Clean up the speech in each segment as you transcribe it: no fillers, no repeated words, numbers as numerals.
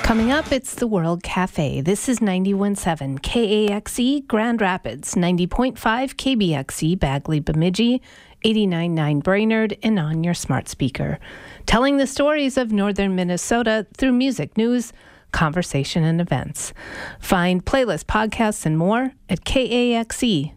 Coming up, it's the World Cafe. This is 91.7 KAXE Grand Rapids, 90.5 KBXE Bagley Bemidji, 89.9 Brainerd, and on your smart speaker. Telling the stories of northern Minnesota through music, news, conversation, and events. Find playlists, podcasts, and more at kaxe.org.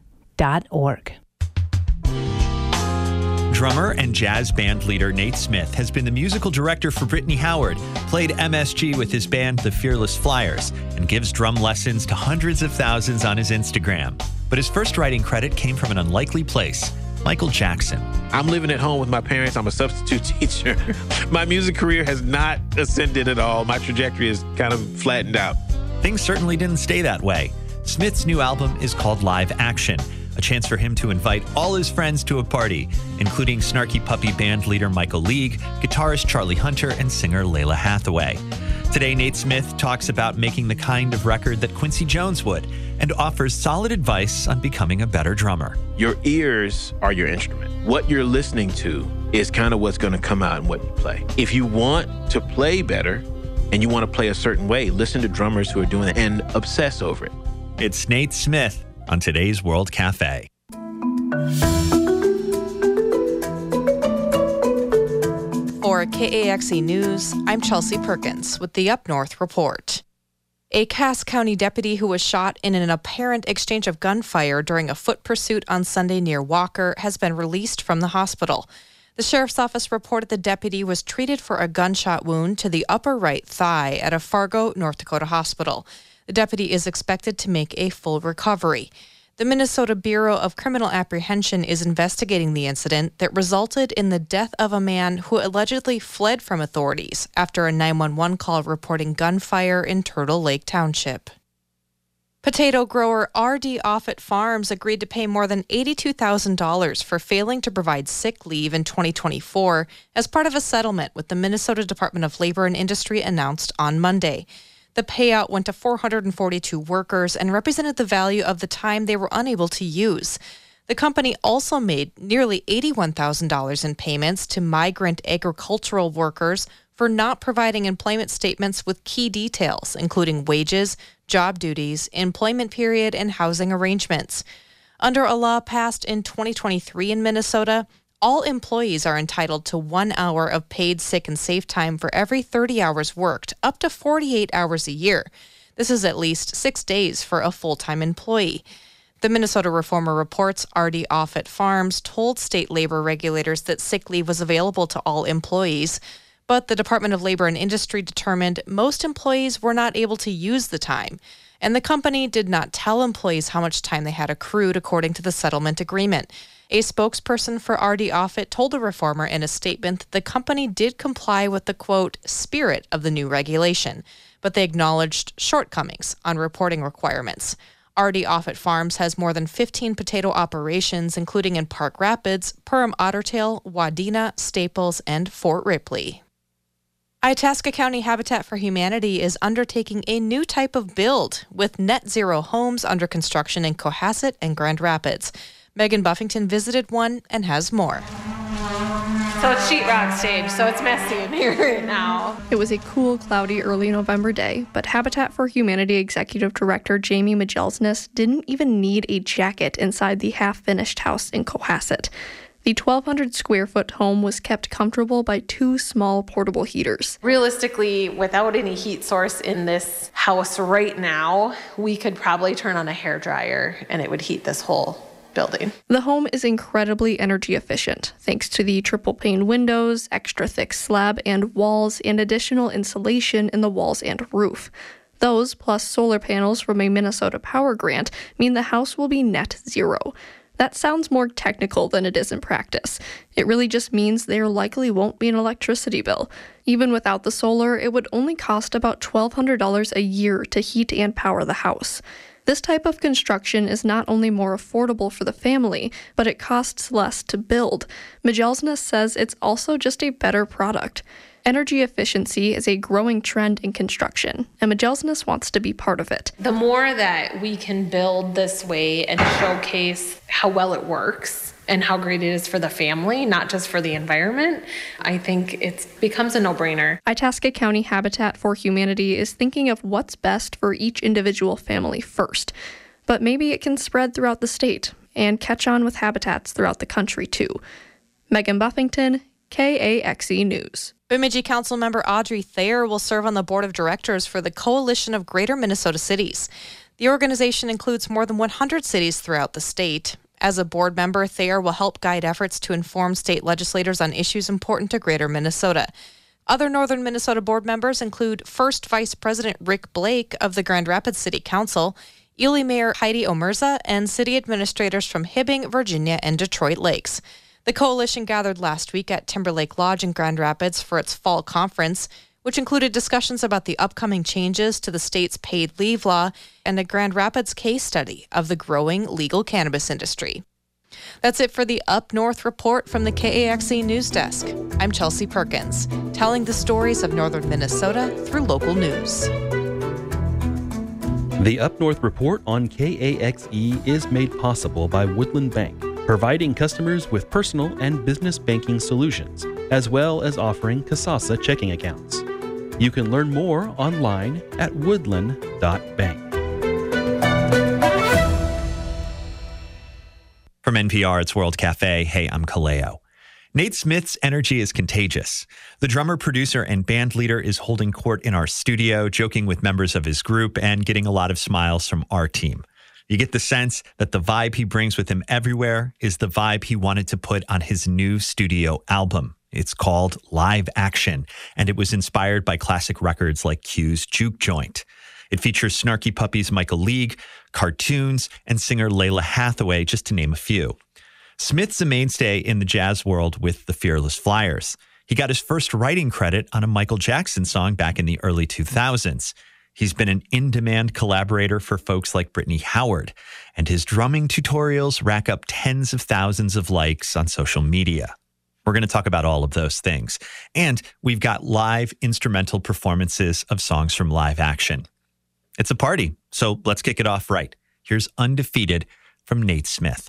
Drummer and jazz band leader Nate Smith has been the musical director for Brittany Howard, played MSG with his band The Fearless Flyers, and gives drum lessons to hundreds of thousands on his Instagram. But his first writing credit came from an unlikely place, Michael Jackson. I'm living at home with my parents. I'm a substitute teacher. My music career has not ascended at all. My trajectory is kind of flattened out. Things certainly didn't stay that way. Smith's new album is called Live Action, a chance for him to invite all his friends to a party, including Snarky Puppy band leader Michael League, guitarist Charlie Hunter, and singer Layla Hathaway. Today, Nate Smith talks about making the kind of record that Quincy Jones would and offers solid advice on becoming a better drummer. Your ears are your instrument. What you're listening to is kind of what's going to come out in what you play. If you want to play better and you want to play a certain way, listen to drummers who are doing it and obsess over it. It's Nate Smith on today's World Cafe. For KAXE News, I'm Chelsea Perkins with the Up North Report. A Cass County deputy who was shot in an apparent exchange of gunfire during a foot pursuit on Sunday near Walker has been released from the hospital. The sheriff's office reported the deputy was treated for a gunshot wound to the upper right thigh at a Fargo, North Dakota hospital. The deputy is expected to make a full recovery. The Minnesota Bureau of Criminal Apprehension is investigating the incident that resulted in the death of a man who allegedly fled from authorities after a 911 call reporting gunfire in Turtle Lake Township. Potato grower R.D. Offutt Farms agreed to pay more than $82,000 for failing to provide sick leave in 2024 as part of a settlement with the Minnesota Department of Labor and Industry announced on Monday. The payout went to 442 workers and represented the value of the time they were unable to use. The company also made nearly $81,000 in payments to migrant agricultural workers for not providing employment statements with key details, including wages, job duties, employment period, and housing arrangements. Under a law passed in 2023 in Minnesota, all employees are entitled to 1 hour of paid sick and safe time for every 30 hours worked, up to 48 hours a year. This is at least 6 days for a full-time employee. The Minnesota Reformer reports R.D. Offutt Farms told state labor regulators that sick leave was available to all employees, but the Department of Labor and Industry determined most employees were not able to use the time, and the company did not tell employees how much time they had accrued according to the settlement agreement. A spokesperson for R.D. Offutt told the Reformer in a statement that the company did comply with the, quote, spirit of the new regulation, but they acknowledged shortcomings on reporting requirements. R.D. Offutt Farms has more than 15 potato operations, including in Park Rapids, Perham Ottertail, Wadena, Staples, and Fort Ripley. Itasca County Habitat for Humanity is undertaking a new type of build with net zero homes under construction in Cohasset and Grand Rapids. Megan Buffington visited one and has more. So it's sheetrock stage, so it's messy in here right now. It was a cool, cloudy early November day, but Habitat for Humanity Executive Director Jamie Majelsnes didn't even need a jacket inside the half-finished house in Cohasset. The 1,200 square foot home was kept comfortable by 2 small portable heaters. Realistically, without any heat source in this house right now, we could probably turn on a hairdryer and it would heat this whole building. The home is incredibly energy efficient, thanks to the triple pane windows, extra thick slab and walls, and additional insulation in the walls and roof. Those, plus solar panels from a Minnesota Power grant, mean the house will be net zero. That sounds more technical than it is in practice. It really just means there likely won't be an electricity bill. Even without the solar, it would only cost about $1,200 a year to heat and power the house. This type of construction is not only more affordable for the family, but it costs less to build. Majelsnes says it's also just a better product. Energy efficiency is a growing trend in construction, and Magellanus wants to be part of it. The more that we can build this way and showcase how well it works and how great it is for the family, not just for the environment, I think it becomes a no-brainer. Itasca County Habitat for Humanity is thinking of what's best for each individual family first, but maybe it can spread throughout the state and catch on with habitats throughout the country too. Megan Buffington, KAXE News. Bemidji Councilmember Audrey Thayer will serve on the board of directors for the Coalition of Greater Minnesota Cities. The organization includes more than 100 cities throughout the state. As a board member, Thayer will help guide efforts to inform state legislators on issues important to Greater Minnesota. Other Northern Minnesota board members include First Vice President Rick Blake of the Grand Rapids City Council, Ely Mayor Heidi Omerza, and city administrators from Hibbing, Virginia, and Detroit Lakes. The coalition gathered last week at Timberlake Lodge in Grand Rapids for its fall conference, which included discussions about the upcoming changes to the state's paid leave law and a Grand Rapids case study of the growing legal cannabis industry. That's it for the Up North report from the KAXE News Desk. I'm Chelsea Perkins, telling the stories of Northern Minnesota through local news. The Up North report on KAXE is made possible by Woodland Bank, providing customers with personal and business banking solutions, as well as offering Kasasa checking accounts. You can learn more online at woodland.bank. From NPR, it's World Cafe. Hey, I'm Kaleo. Nate Smith's energy is contagious. The drummer, producer, and band leader is holding court in our studio, joking with members of his group and getting a lot of smiles from our team. You get the sense that the vibe he brings with him everywhere is the vibe he wanted to put on his new studio album. It's called Live Action, and it was inspired by classic records like Q's Juke Joint. It features Snarky Puppy's Michael League, cartoons, and singer Layla Hathaway, just to name a few. Smith's a mainstay in the jazz world with the Fearless Flyers. He got his first writing credit on a Michael Jackson song back in the early 2000s. He's been an in-demand collaborator for folks like Brittany Howard, and his drumming tutorials rack up tens of thousands of likes on social media. We're going to talk about all of those things. And we've got live instrumental performances of songs from Live Action. It's a party, so let's kick it off right. Here's Undefeated from Nate Smith.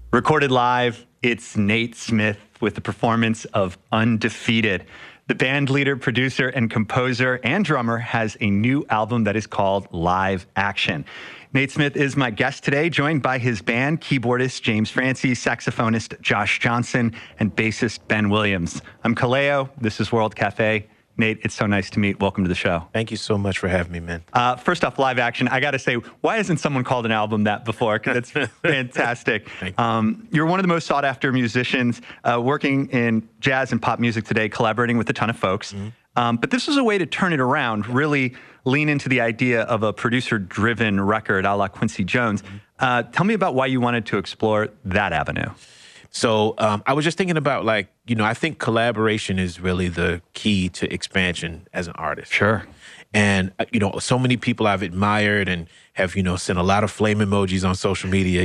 Recorded live, it's Nate Smith with the performance of Undefeated. The band leader, producer, and composer and drummer has a new album that is called Live Action. Nate Smith is my guest today, joined by his band, keyboardist James Francis, saxophonist Josh Johnson, and bassist Ben Williams. I'm Kaleo. This is World Cafe. Nate, it's so nice to meet. Welcome to the show. Thank you so much for having me, man. First off, Live Action. I got to say, why hasn't someone called an album that before? Because it's fantastic. Thank you. You're one of the most sought-after musicians working in jazz and pop music today, collaborating with a ton of folks. Mm-hmm. But this was a way to turn it around, really lean into the idea of a producer-driven record a la Quincy Jones. Mm-hmm. Tell me about why you wanted to explore that avenue. So I was just thinking about, I think collaboration is really the key to expansion as an artist. Sure. And, so many people I've admired and have, sent a lot of flame emojis on social media,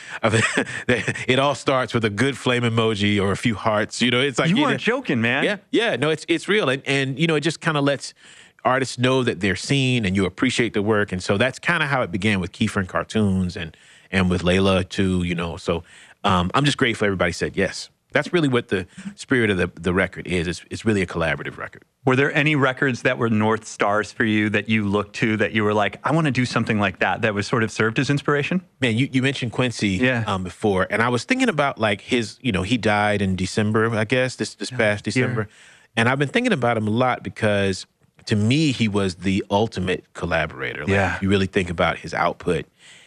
It all starts with a good flame emoji or a few hearts, It's like... You weren't joking, man. Yeah. No, it's real. And it just kind of lets artists know that they're seen and you appreciate the work. And so that's kind of how it began with Kiefer and Cartoons and with Layla, too, So... I'm just grateful everybody said yes. That's really what the spirit of the record is. It's really a collaborative record. Were there any records that were North Stars for you that you looked to that you were like, I want to do something like that was sort of served as inspiration? Man, you mentioned Quincy before, and I was thinking about his, he died in December, I guess, this past December. Yeah. And I've been thinking about him a lot because to me, he was the ultimate collaborator. If you really think about his output.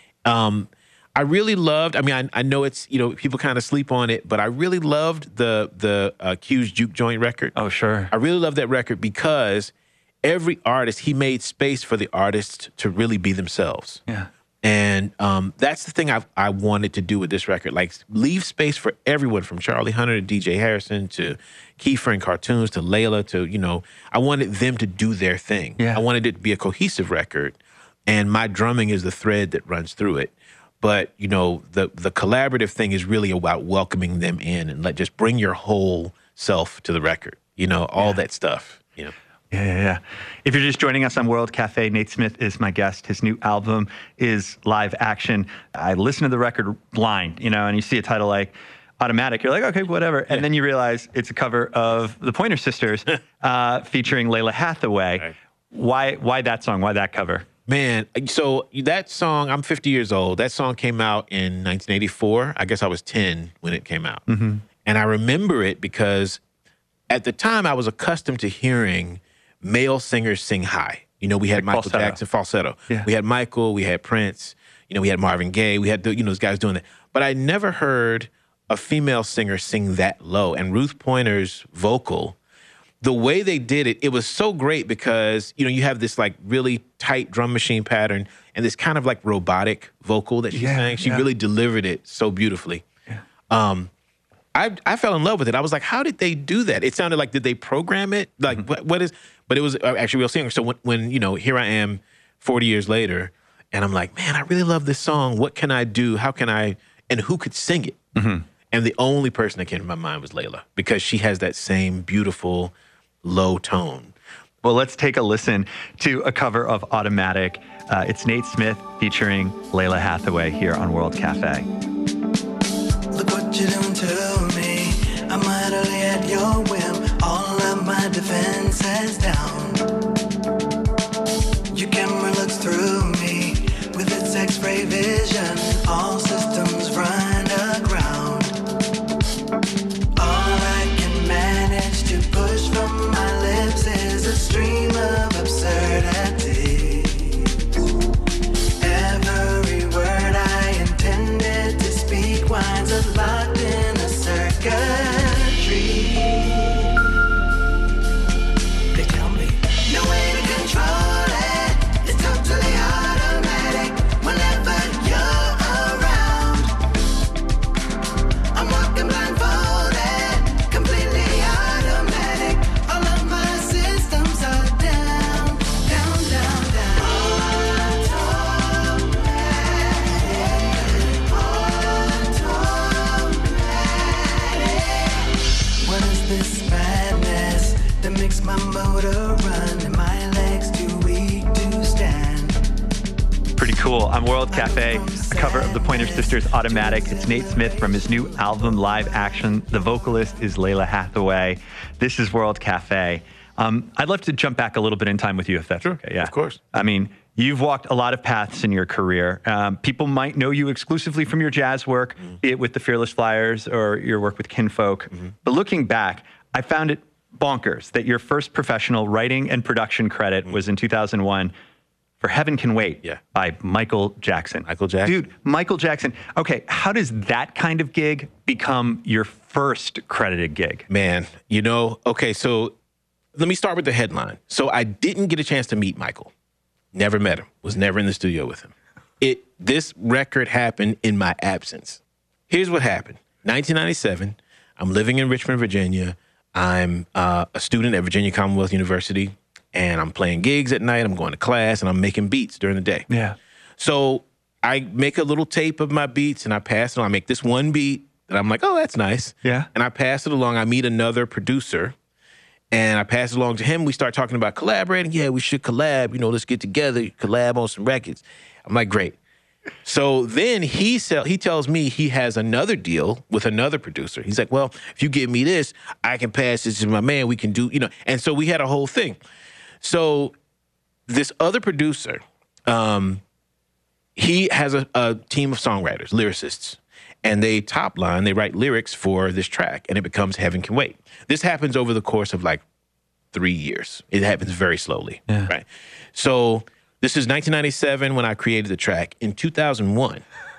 I really loved, I know it's, people kind of sleep on it, but I really loved the Q's Juke Joint record. Oh, sure. I really loved that record because every artist, he made space for the artists to really be themselves. Yeah. And that's the thing I wanted to do with this record, leave space for everyone from Charlie Hunter to DJ Harrison to Kiefer and Cartoons to Layla to, I wanted them to do their thing. Yeah. I wanted it to be a cohesive record, and my drumming is the thread that runs through it. But, the collaborative thing is really about welcoming them in and just bring your whole self to the record, all that stuff, Yeah. If you're just joining us on World Cafe, Nate Smith is my guest. His new album is Live Action. I listened to the record blind, and you see a title like Automatic. You're like, okay, whatever. And then you realize it's a cover of the Pointer Sisters featuring Layla Hathaway. Right. Why that song? Why that cover? Man, so that song, I'm 50 years old. That song came out in 1984. I guess I was 10 when it came out. Mm-hmm. And I remember it because at the time I was accustomed to hearing male singers sing high. We had Michael Jackson, falsetto. Yeah. We had Michael, we had Prince, we had Marvin Gaye, we had those guys doing that. But I never heard a female singer sing that low. And Ruth Pointer's vocal, the way they did it, it was so great because, you have this really tight drum machine pattern and this kind of robotic vocal that she sang. She really delivered it so beautifully. Yeah. I fell in love with it. I was like, how did they do that? It sounded like, did they program it? What is, but it was actually a real singer. So when here I am 40 years later and I'm like, man, I really love this song. What can I do? How can I, and who could sing it? Mm-hmm. And the only person that came to my mind was Layla because she has that same beautiful low tone. Well, let's take a listen to a cover of Automatic. It's Nate Smith featuring Layla Hathaway here on World Cafe. Look what you're doing to me. I'm utterly at your whim. All of my defenses down. Your camera looks through me with its X-ray vision. All systems run aground. All I can manage to push from my lips is a stream of absurdity. Every word I intended to speak winds up locked in a circuitry. They tell me no way to control it. It's totally automatic whenever you're around. I'm walking blindfolded, completely automatic. All of my systems are down, down, down, down. What is this madness that makes my motor run and my legs too weak to stand? Pretty cool. On World Cafe, a cover of the Pointer Sisters' Automatic. It's Nate Smith from his new album, Live Action. The vocalist is Layla Hathaway. This is World Cafe. I'd love to jump back a little bit in time with you, if that's okay. Yeah, of course. I mean, you've walked a lot of paths in your career. People might know you exclusively from your jazz work, be it with the Fearless Flyers or your work with Kinfolk. But looking back, I found it bonkers that your first professional writing and production credit was in 2001 for Heaven Can Wait by Michael Jackson. Michael Jackson. Dude, Michael Jackson. Okay, how does that kind of gig become your first credited gig? Man, okay, so let me start with the headline. So I didn't get a chance to meet Michael. Never met him. Was never in the studio with him. This record happened in my absence. Here's what happened. 1997, I'm living in Richmond, Virginia. I'm a student at Virginia Commonwealth University, and I'm playing gigs at night. I'm going to class, and I'm making beats during the day. Yeah. So I make a little tape of my beats, and I pass it on. I make this one beat that I'm like, oh, that's nice. Yeah. And I pass it along. I meet another producer, and I pass it along to him. We start talking about collaborating. Yeah, we should collab. Let's get together, collab on some records. I'm like, great. So then he tells me he has another deal with another producer. He's like, well, if you give me this, I can pass this to my man. We can do, And so we had a whole thing. So this other producer, he has a team of songwriters, lyricists, and they write lyrics for this track, and it becomes Heaven Can Wait. This happens over the course of like 3 years. It happens very slowly, right? So this is 1997 when I created the track. In 2001,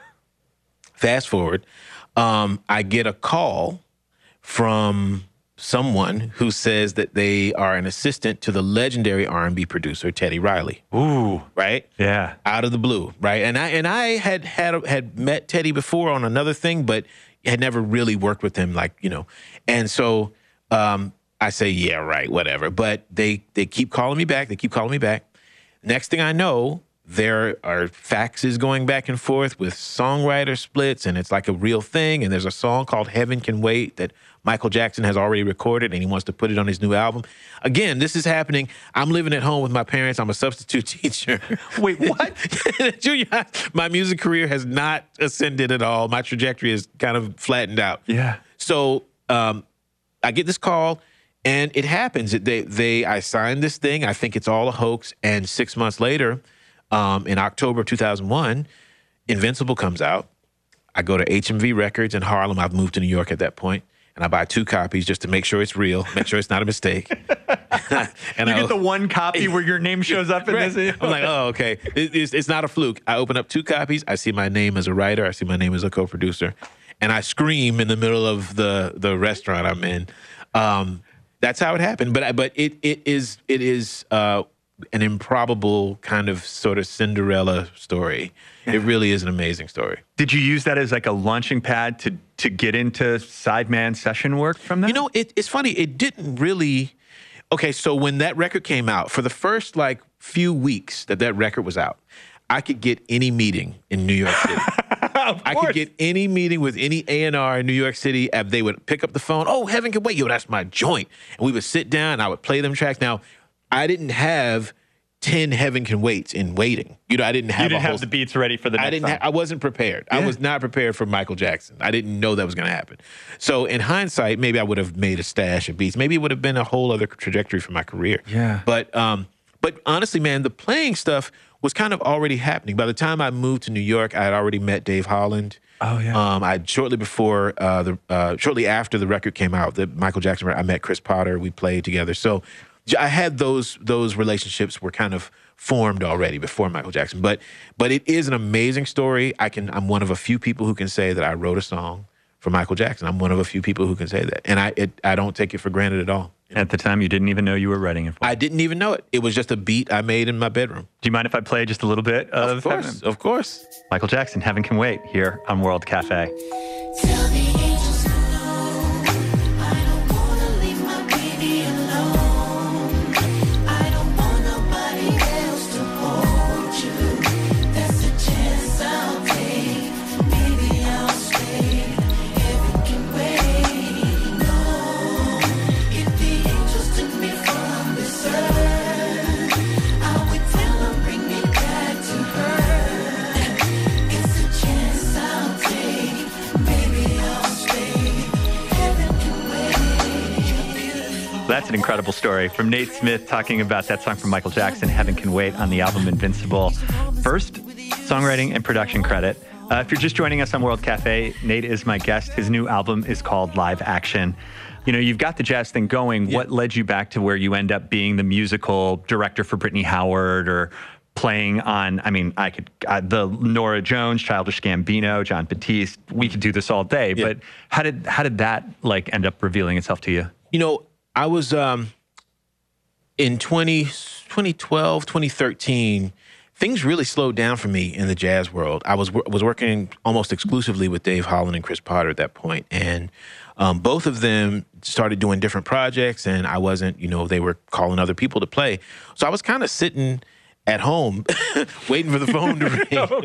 fast forward, I get a call from someone who says that they are an assistant to the legendary R&B producer Teddy Riley. Ooh, right? Yeah, out of the blue, right? And I had met Teddy before on another thing, but had never really worked with him, And so I say, yeah, right, whatever. But they keep calling me back. Next thing I know, there are faxes going back and forth with songwriter splits, and it's like a real thing. And there's a song called Heaven Can Wait that Michael Jackson has already recorded, and he wants to put it on his new album. Again, this is happening. I'm living at home with my parents. I'm a substitute teacher. Wait, what? Junior high, my music career has not ascended at all. My trajectory is kind of flattened out. Yeah. So I get this call. And it happens. I signed this thing. I think it's all a hoax. And 6 months later, in October of 2001, Invincible comes out. I go to HMV Records in Harlem. I've moved to New York at that point. And I buy 2 copies just to make sure it's real, make sure it's not a mistake. And you get the one copy where your name shows up in this. I'm like, oh, okay. It's not a fluke. I open up 2 copies. I see my name as a writer. I see my name as a co-producer. And I scream in the middle of the restaurant I'm in. That's how it happened. But it is an improbable kind of sort of Cinderella story. It really is an amazing story. Did you use that as like a launching pad to get into sideman session work from that? It's funny. It didn't really. Okay, so when that record came out, for the first few weeks that record was out, I could get any meeting in New York City. I could get any meeting with any A&R in New York City. They would pick up the phone. Oh, Heaven Can Wait. Yo, that's my joint. And we would sit down. And I would play them tracks. Now, I didn't have 10 Heaven Can Waits in waiting. I didn't have. You didn't have the beats ready for the next song. I wasn't prepared. Yeah. I was not prepared for Michael Jackson. I didn't know that was going to happen. So in hindsight, maybe I would have made a stash of beats. Maybe it would have been a whole other trajectory for my career. Yeah. But honestly, man, the playing stuff was kind of already happening. By the time I moved to New York, I had already met Dave Holland. Oh yeah. Shortly after the record came out, the Michael Jackson record, I met Chris Potter. We played together. So I had those relationships were kind of formed already before Michael Jackson. But it is an amazing story. I'm one of a few people who can say that I wrote a song for Michael Jackson. I'm one of a few people who can say that, and I don't take it for granted at all. At the time, you didn't even know you were writing it for. I didn't even know it. It was just a beat I made in my bedroom. Do you mind if I play just a little bit of Heaven? Of course. Michael Jackson, Heaven Can Wait, here on World Cafe. Tell the angels hello. I don't wanna leave my baby alone. I don't want nobody else to hold you. That's a chance I'll take. Maybe I'll stay. Heaven can wait. No, if the angels took me from this earth, I would tell them bring me back to her. That's an incredible story from Nate Smith talking about that song from Michael Jackson, Heaven Can Wait, on the album Invincible. First, songwriting and production credit. If you're just joining us on World Cafe, Nate is my guest. His new album is called Live Action. You know, you've got the jazz thing going. Yeah. What led you back to where you end up being the musical director for Brittany Howard, or playing on, the Norah Jones, Childish Gambino, John Batiste? We could do this all day, but how did that end up revealing itself to you? You know, I was in 2012, 2013, things really slowed down for me in the jazz world. I was working almost exclusively with Dave Holland and Chris Potter at that point, and both of them started doing different projects, and I wasn't, they were calling other people to play. So I was kind of sitting at home waiting for the phone to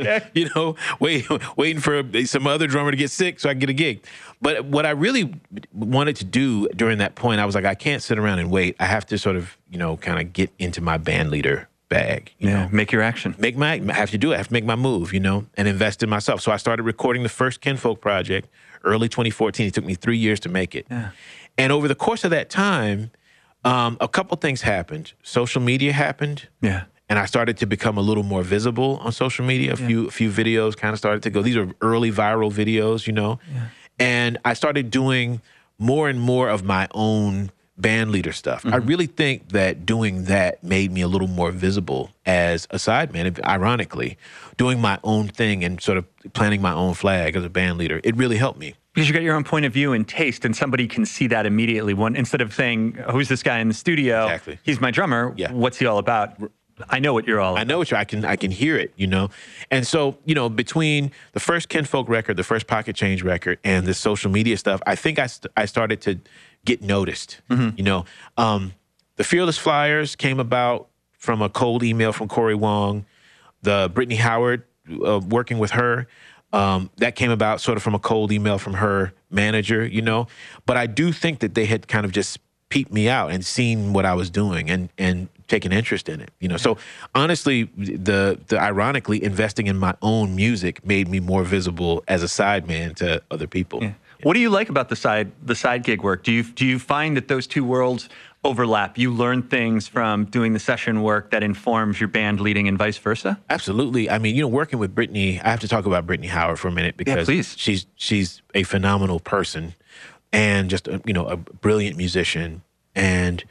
ring, waiting for some other drummer to get sick so I could get a gig. But what I really wanted to do during that point, I was like, I can't sit around and wait. I have to sort of, kind of get into my band leader bag. You know? Make your action. I have to do it. I have to make my move, and invest in myself. So I started recording the first Kinfolk project early 2014. It took me 3 years to make it. Yeah. And over the course of that time, a couple things happened. Social media happened. Yeah. And I started to become a little more visible on social media. A few videos kind of started to go. These are early viral videos, Yeah. And I started doing more and more of my own band leader stuff. Mm-hmm. I really think that doing that made me a little more visible as a sideman. Ironically, doing my own thing and sort of planting my own flag as a band leader, it really helped me. Because you got your own point of view and taste, and somebody can see that immediately. Instead of saying, who's this guy in the studio? Exactly. He's my drummer. Yeah. What's he all about? I know what you're all about. I know what I can hear it, And so, between the first Kinfolk record, the first Pocket Change record, and the social media stuff, I think I started to get noticed. Mm-hmm. The Fearless Flyers came about from a cold email from Corey Wong. The Brittany Howard, working with her, that came about sort of from a cold email from her manager, But I do think that they had kind of just peeped me out and seen what I was doing and taken interest in it, So honestly, the ironically, investing in my own music made me more visible as a sideman to other people. Yeah. What do you like about the side gig work? Do you find that those two worlds overlap? You learn things from doing the session work that informs your band leading and vice versa? Absolutely. Working with Brittany, I have to talk about Brittany Howard for a minute because she's a phenomenal person and just a brilliant musician. And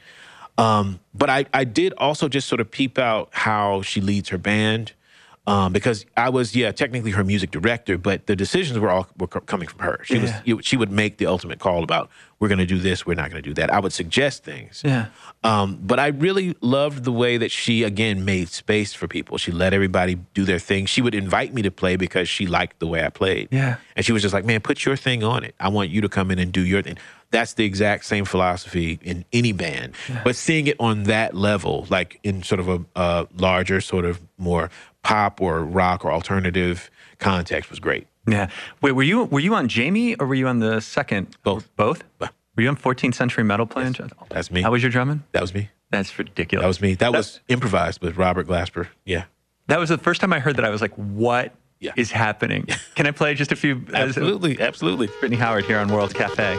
but I did also just sort of peep out how she leads her band, because I was technically her music director, but the decisions were coming from her. She would make the ultimate call about, we're going to do this, we're not going to do that. I would suggest things. Yeah. But I really loved the way that she again made space for people. She let everybody do their thing. She would invite me to play because she liked the way I played. Yeah. And she was just like, man, put your thing on it. I want you to come in and do your thing. That's the exact same philosophy in any band. Yeah. But seeing it on that level, like in sort of a larger, sort of more pop or rock or alternative context, was great. Yeah. Wait, were you on Jamie or were you on the second? Both. Both? Were you on 14th Century Metal playing? Yes, that's me. How was your drumming? That was me. That's ridiculous. That was me. That was improvised with Robert Glasper. Yeah. That was the first time I heard that. I was like, what is happening? Can I play just a few? Absolutely. Brittany Howard here on World Cafe.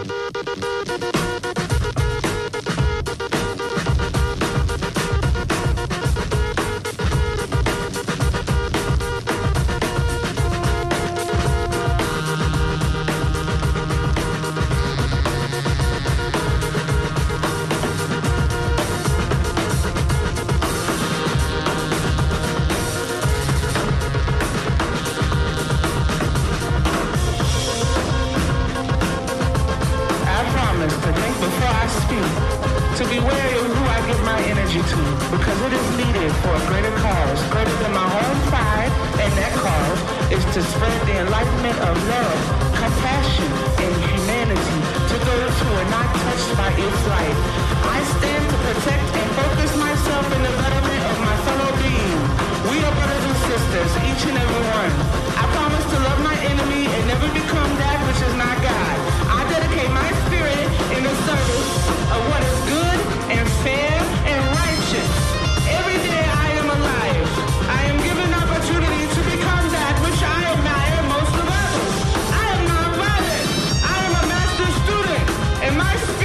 My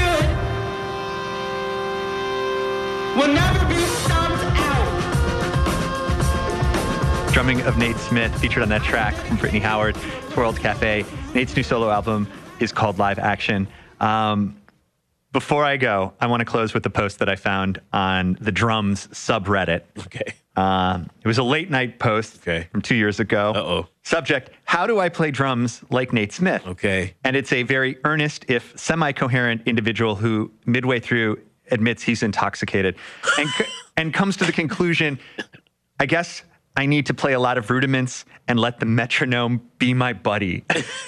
drumming of Nate Smith, featured on that track from Brittany Howard, World Cafe. Nate's new solo album is called Live Action. Before I go, I want to close with the post that I found on the drums subreddit. Okay. It was a late night post from 2 years ago. Uh-oh. Subject, how do I play drums like Nate Smith? Okay. And it's a very earnest, if semi-coherent individual who midway through admits he's intoxicated and comes to the conclusion, I guess I need to play a lot of rudiments and let the metronome be my buddy.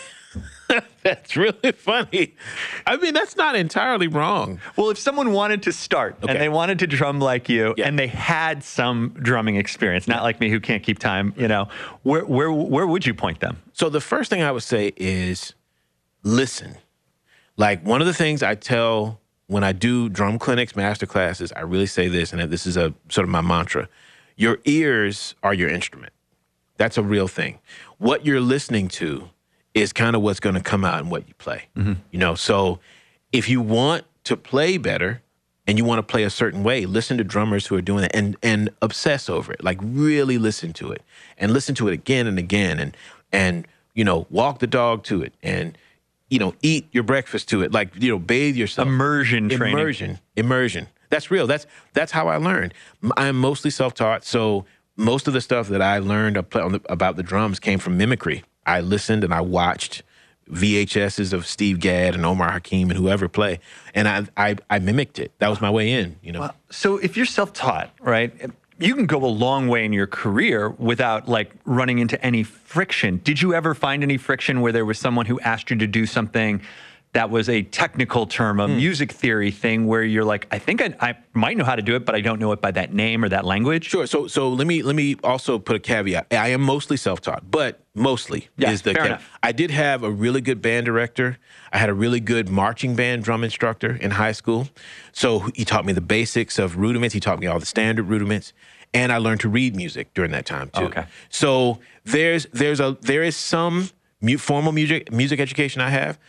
That's really funny. I mean, that's not entirely wrong. Well, if someone wanted to start and they wanted to drum like you and they had some drumming experience, not like me who can't keep time, you know, where would you point them? So the first thing I would say is listen. Like, one of the things I tell when I do drum clinics, master classes, I really say this, and this is a sort of my mantra. Your ears are your instrument. That's a real thing. What you're listening to is kind of what's going to come out in what you play. Mm-hmm. You know, so if you want to play better and you want to play a certain way, listen to drummers who are doing it and obsess over it. Like, really listen to it and listen to it again and again and you know, walk the dog to it and, you know, eat your breakfast to it. Like, you know, bathe yourself. Immersion training. Immersion. That's real. That's how I learned. I'm mostly self-taught, so most of the stuff that I learned about the drums came from mimicry. I listened and I watched VHSs of Steve Gadd and Omar Hakim and whoever play, and I mimicked it. That was my way in, you know. Well, so if you're self-taught, right, you can go a long way in your career without like running into any friction. Did you ever find any friction where there was someone who asked you to do something that was a technical term, a music theory thing, where you're like, I think I might know how to do it, but I don't know it by that name or that language? Sure. So let me also put a caveat. I am mostly self-taught, but mostly is the caveat. I did have a really good band director. I had a really good marching band drum instructor in high school. So he taught me the basics of rudiments. He taught me all the standard rudiments. And I learned to read music during that time too. Okay. So there is some formal music education I have.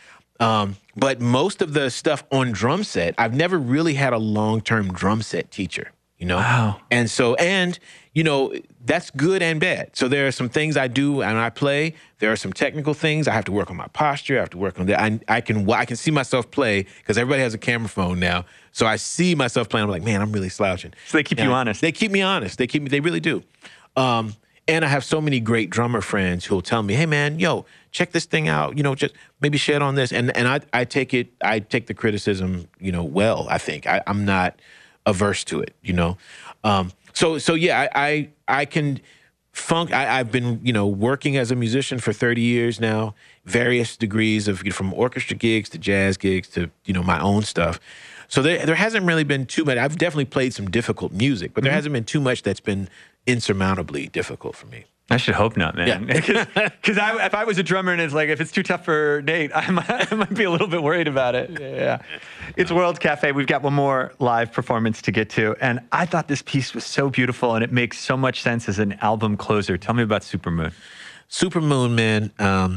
But most of the stuff on drum set, I've never really had a long-term drum set teacher, you know? Wow. And you know, that's good and bad. So there are some things I do and I play. There are some technical things. I have to work on my posture. I have to work on that. I can see myself play because everybody has a camera phone now. So I see myself playing. I'm like, man, I'm really slouching. So they keep you honest. They keep me honest. They really do. And I have so many great drummer friends who will tell me, hey man, yo, check this thing out, you know, just maybe shed on this. And I take the criticism, you know, well, I think. I'm not averse to it, you know. So yeah, I can I've been, you know, working as a musician for 30 years now, various degrees of, from orchestra gigs to jazz gigs to, you know, my own stuff. So there hasn't really been too much. I've definitely played some difficult music, but there hasn't been too much that's been insurmountably difficult for me. I should hope not, man. Yeah. Because if I was a drummer and it's like, if it's too tough for Nate, I might be a little bit worried about it. Yeah. It's World Cafe. We've got one more live performance to get to. And I thought this piece was so beautiful and it makes so much sense as an album closer. Tell me about Supermoon. Supermoon, man.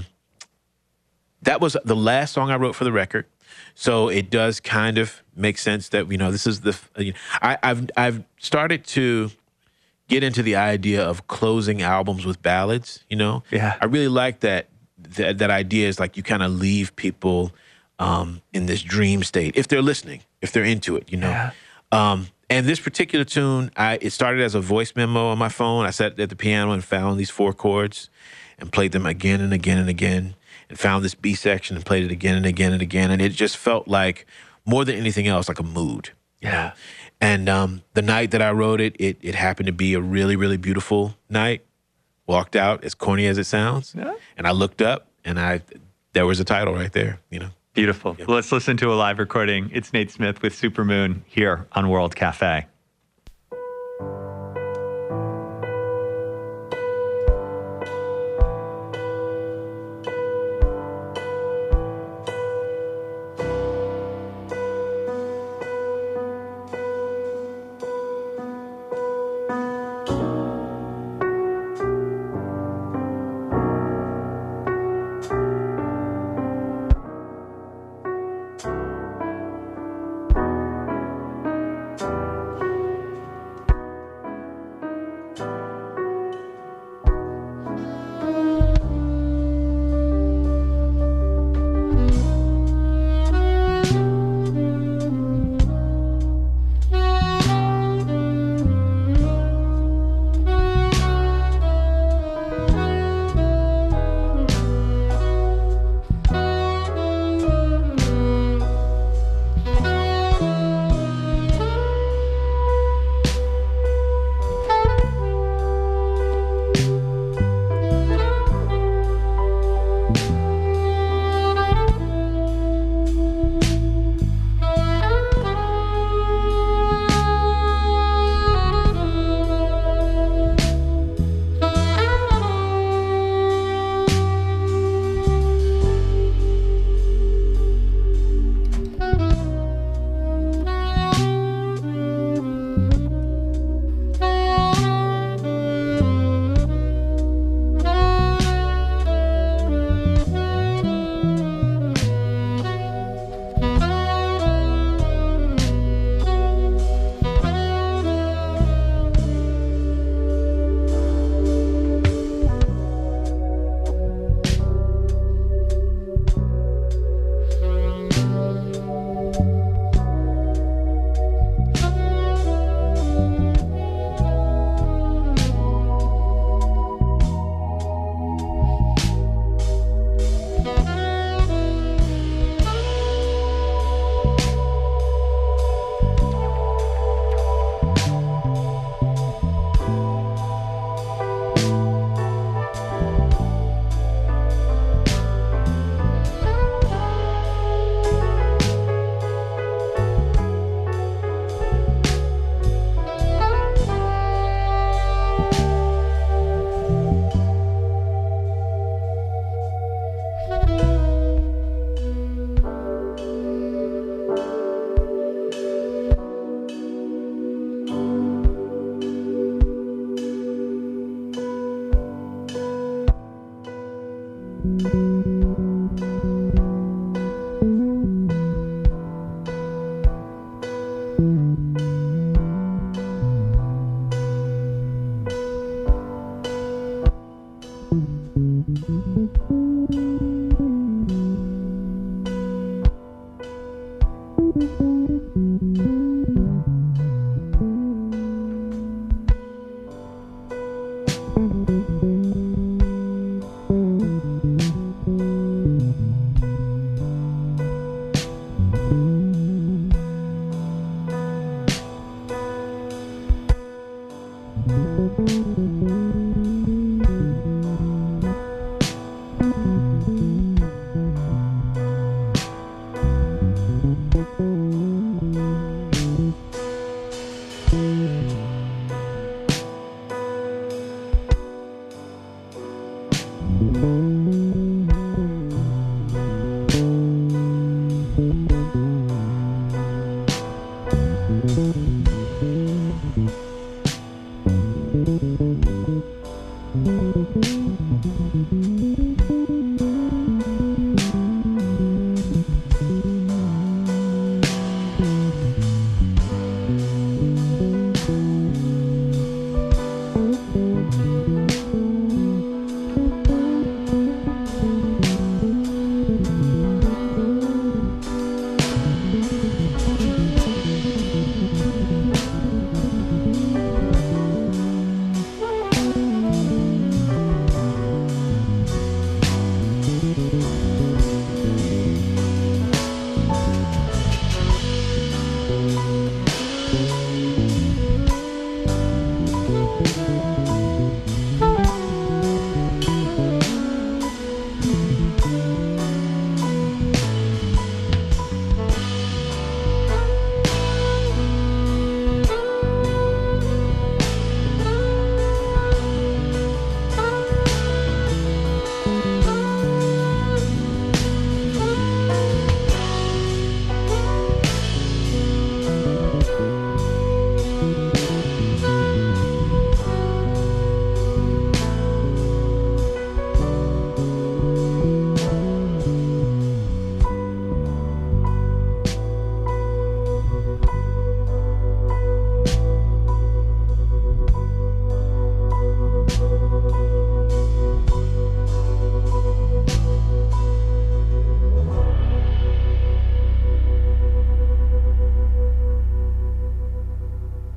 That was the last song I wrote for the record. So it does kind of make sense that, you know, this is I've started to get into the idea of closing albums with ballads, you know? Yeah. I really like that idea is like you kind of leave people in this dream state, if they're listening, if they're into it, you know? Yeah. And this particular tune, it started as a voice memo on my phone. I sat at the piano and found these 4 chords and played them again and again and again, and found this B section and played it again and again and again. And it just felt like, more than anything else, like a mood. Yeah. And the night that I wrote it, it happened to be a really, really beautiful night. Walked out, as corny as it sounds, and I looked up, and there was a title right there, you know. Beautiful. Yeah. Well, let's listen to a live recording. It's Nate Smith with Supermoon here on World Cafe.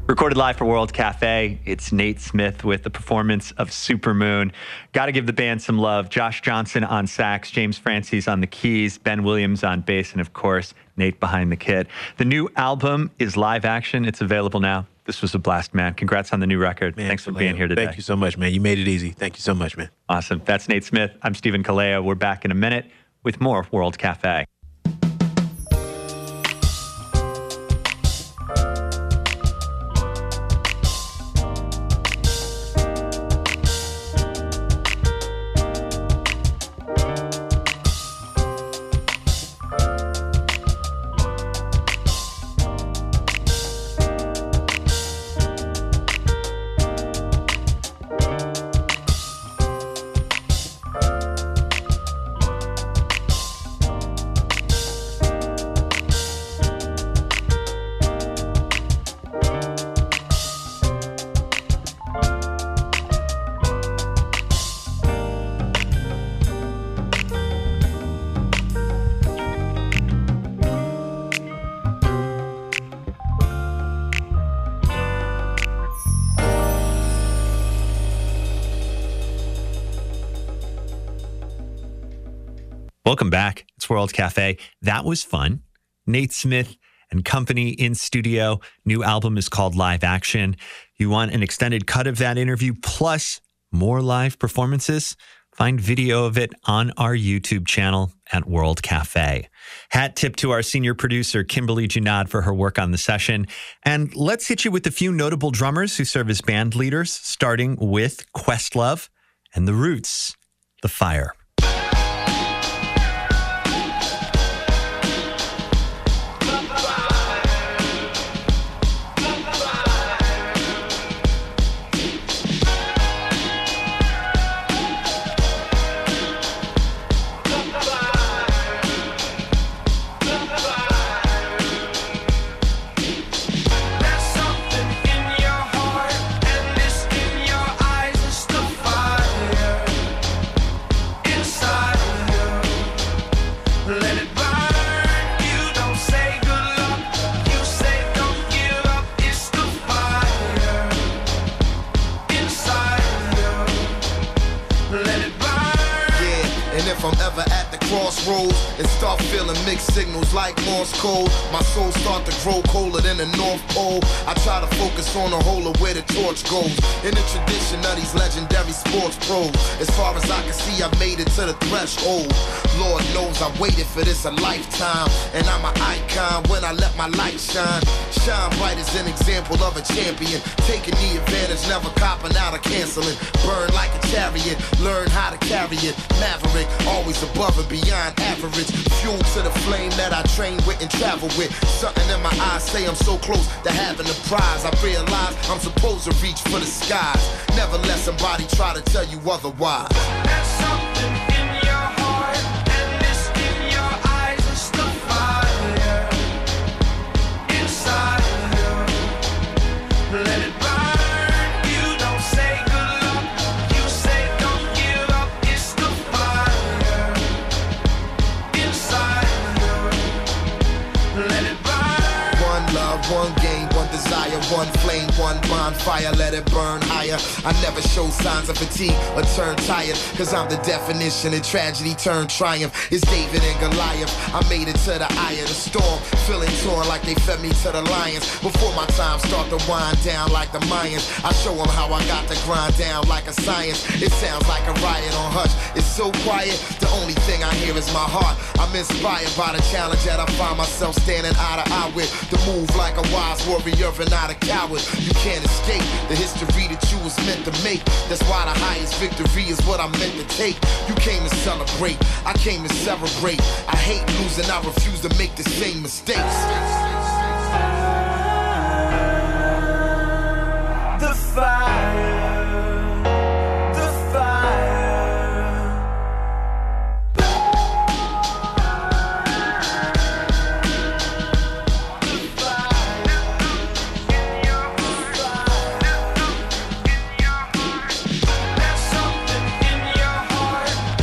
Recorded live for World Cafe, it's Nate Smith with the performance of Supermoon. Got to give the band some love. Josh Johnson on sax, James Francis on the keys, Ben Williams on bass, and of course, Nate behind the kit. The new album is Live Action. It's available now. This was a blast, man. Congrats on the new record. Man, Thanks for being here today. Thank you so much, man. You made it easy. Thank you so much, man. Awesome. That's Nate Smith. I'm Stephen Kalea. We're back in a minute with more World Cafe. Welcome back. It's World Cafe. That was fun. Nate Smith and company in studio. New album is called Live Action. You want an extended cut of that interview plus more live performances? Find video of it on our YouTube channel at World Cafe. Hat tip to our senior producer, Kimberly Junod, for her work on the session. And let's hit you with a few notable drummers who serve as band leaders, starting with Questlove and The Roots, The Fire. Crossroads and start feeling mixed signals like Morse code. My soul start to grow colder than the North Pole. I try to focus on the whole of where the torch goes. In the tradition of these legendary sports pros, as far as I can see, I made it to the threshold. Lord knows I waited for this a lifetime, and I'm an icon when I let my light shine. Shine bright as an example of a champion, taking the advantage, never copping out or canceling. Burn like a chariot, learn how to carry it. Maverick, always above and beyond average. Fuel to the flame that I train with and travel with. Something in my eyes say I'm so close to having the prize. I realize I'm supposed to reach for the skies. Never let somebody try to tell you otherwise. There's something in your heart, and it's in your eyes. It's the fire inside of you. Let it burn. You don't say good luck. You say don't give up. It's the fire inside of you. Let it burn. One love, one game, one desire, one flame, one bonfire, let it burn higher. I never show signs of fatigue or turn tired, cause I'm the definition of tragedy turned triumph. It's David and Goliath. I made it to the eye of the storm, feeling torn like they fed me to the lions. Before my time start to wind down like the Mayans, I show them how I got to grind down like a science. It sounds like a riot on Hush. It's so quiet, the only thing I hear is my heart. I'm inspired by the challenge that I find myself standing eye to eye with. To move like a wise warrior and not a coward. You can't escape the history that you was meant to make. That's why the highest victory is what I'm meant to take. You came to celebrate, I came to celebrate. I hate losing, I refuse to make the same mistakes. The fire.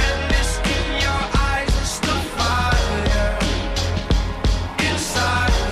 Inside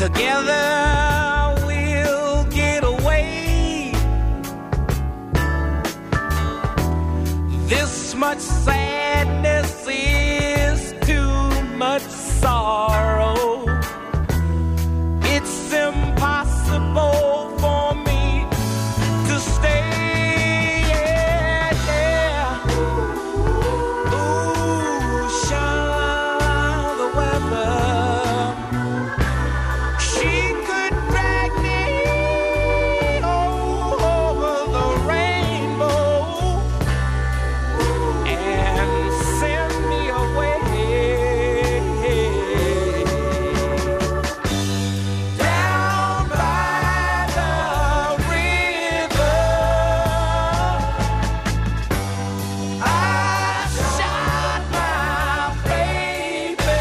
Together we'll get away. This much sadness is too much sorrow. It's impossible for me to stay. Ooh, shine the weather. She could drag me over the rainbow and send me away down by the river. I shot my baby.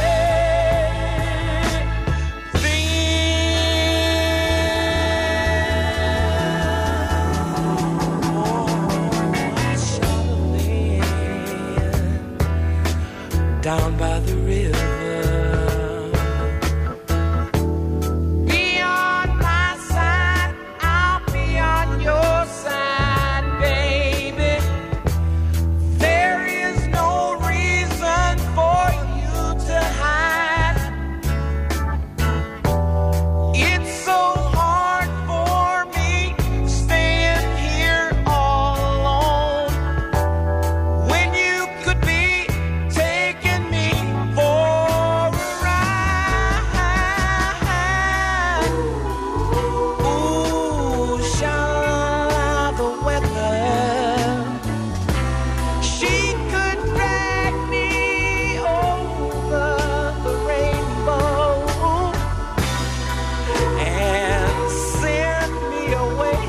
Down by the river. Be on my side, I'll be on your side, baby. There is no reason for you to hide. It's so hard for me staying here all alone when you could be taking me for a ride. Ooh, shine the weather. She could drag me over the rainbow and send me away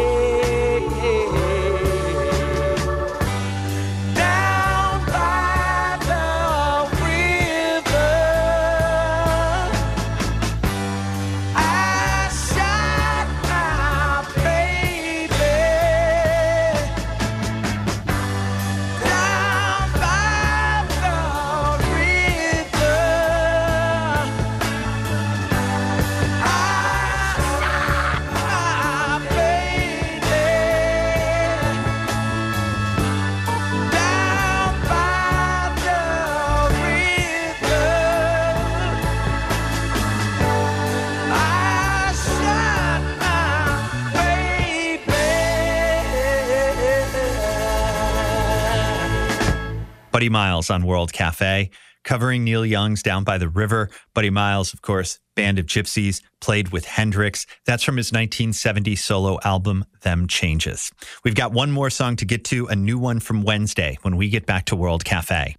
down by the river. I shot my baby down by the river. I shot my baby down by the river. I shot my baby. Buddy Miles on World Cafe, covering Neil Young's Down by the River. Buddy Miles, of course, Band of Gypsies, played with Hendrix. That's from his 1970 solo album, Them Changes. We've got one more song to get to, a new one from Wednesday, when we get back to World Cafe.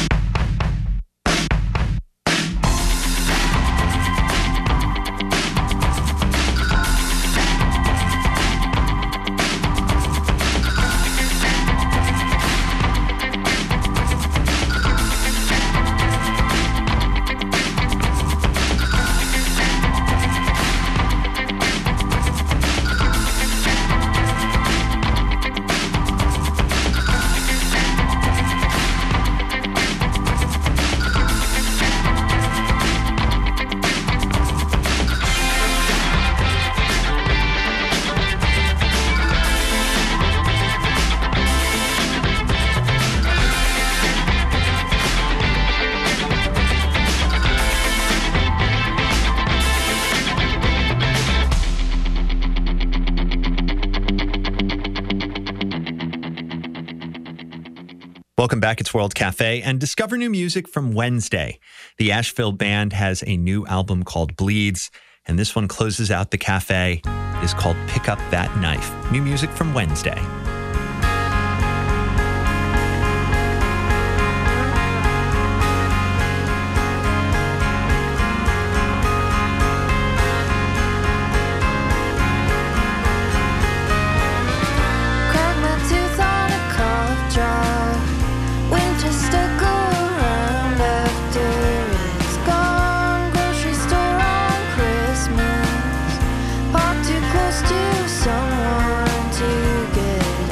Welcome back. It's World Cafe, and discover new music from Wednesday. The Asheville band has a new album called Bleeds, and this one closes out the cafe. It is called Pick Up That Knife. New music from Wednesday. Crack my tooth on a cough drop. Winter stuck around after it's gone. Grocery store on Christmas. Pop too close to someone to get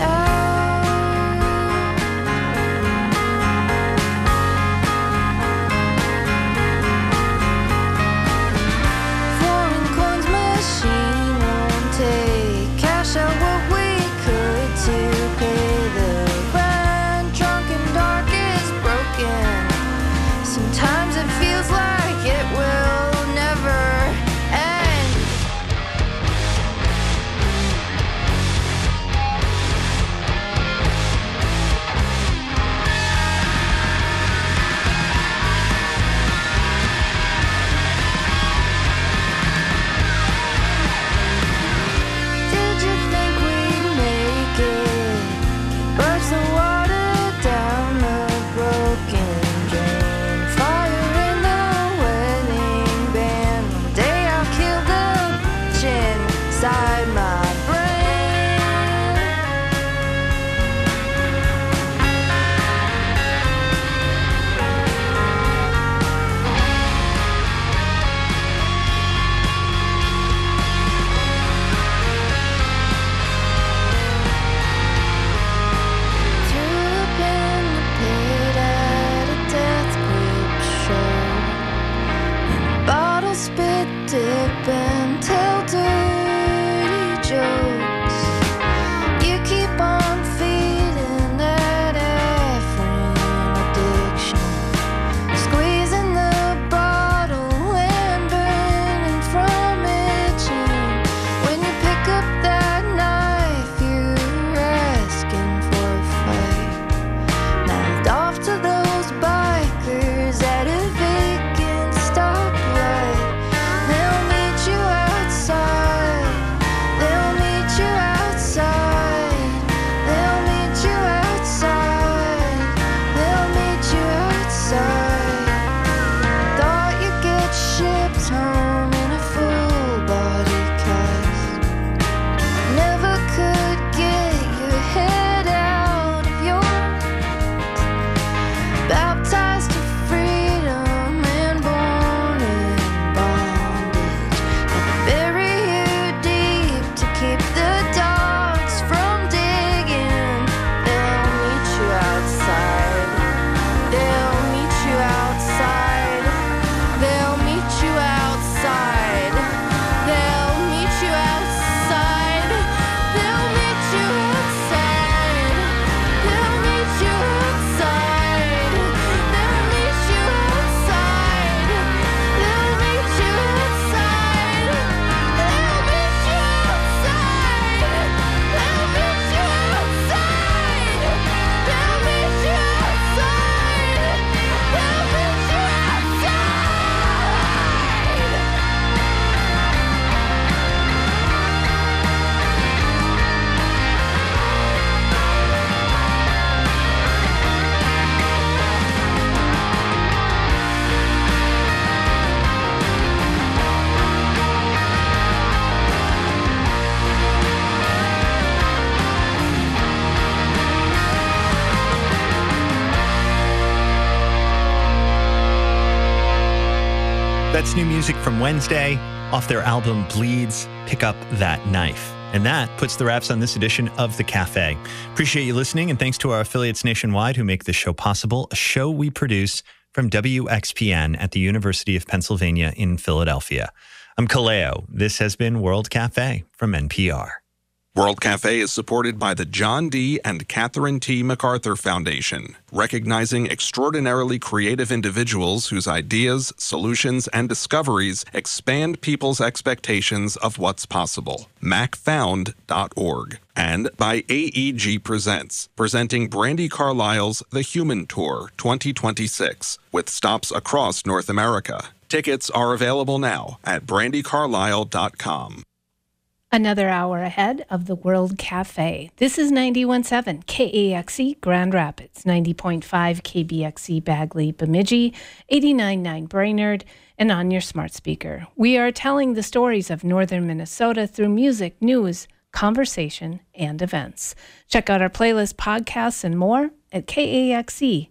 That's new music from Wednesday off their album Bleeds, Pick Up That Knife. And that puts the wraps on this edition of The Cafe. Appreciate you listening, and thanks to our affiliates nationwide who make this show possible, a show we produce from WXPN at the University of Pennsylvania in Philadelphia. I'm Kaleo. This has been World Cafe from NPR. World Cafe is supported by the John D. and Catherine T. MacArthur Foundation, recognizing extraordinarily creative individuals whose ideas, solutions, and discoveries expand people's expectations of what's possible. MacFound.org. And by AEG Presents, presenting Brandi Carlile's The Human Tour 2026, with stops across North America. Tickets are available now at brandicarlile.com. Another hour ahead of the World Cafe. This is 91.7 KAXE Grand Rapids, 90.5 KBXE Bagley Bemidji, 89.9 Brainerd, and on your smart speaker. We are telling the stories of northern Minnesota through music, news, conversation, and events. Check out our playlist, podcasts, and more at kaxe.org.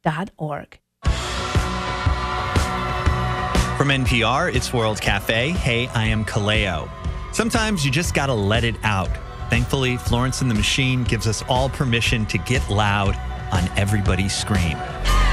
From NPR, it's World Cafe. Hey, I am Kaleo. Sometimes you just gotta let it out. Thankfully, Florence and the Machine gives us all permission to get loud on everybody's scream.